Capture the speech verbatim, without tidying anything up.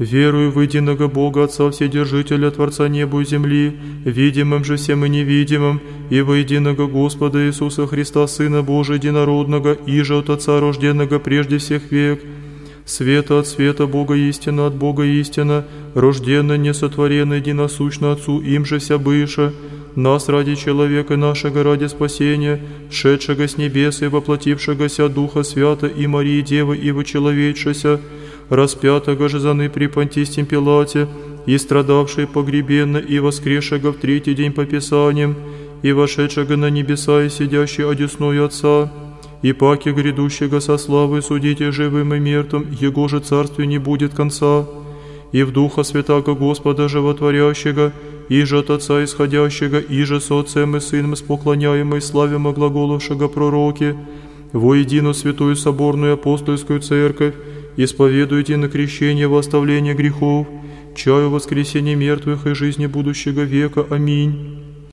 Верую в единого Бога, Отца Вседержителя, Творца неба и земли, видимым же всем и невидимым, и во единого Господа Иисуса Христа, Сына Божия единородного, иже от Отца рожденного прежде всех век, света от света, Бога истина от Бога истина, рожденно, несотворенно, единосущно Отцу, им же вся быша, нас ради человека нашего, ради спасения, шедшего с небес и воплотившегося Духа Свята и Марии Девы и вочеловечися, распятого же заны при Понтистем Пилате, и страдавший погребенно, и воскресшего в третий день по Писаниям, и вошедшего на небеса, и сидящий одесную Отца, и паки грядущего со славой судите живым и мертвым, Его же царствию не будет конца, и в Духа Святаго Господа Животворящего, иже от Отца исходящего, иже с Отцем и Сыном споклоняемый, славимо глаголовшего пророки, во единую святую соборную апостольскую церковь, исповедуйте на крещение во оставление грехов, чаю воскресения мертвых и жизни будущего века. Аминь.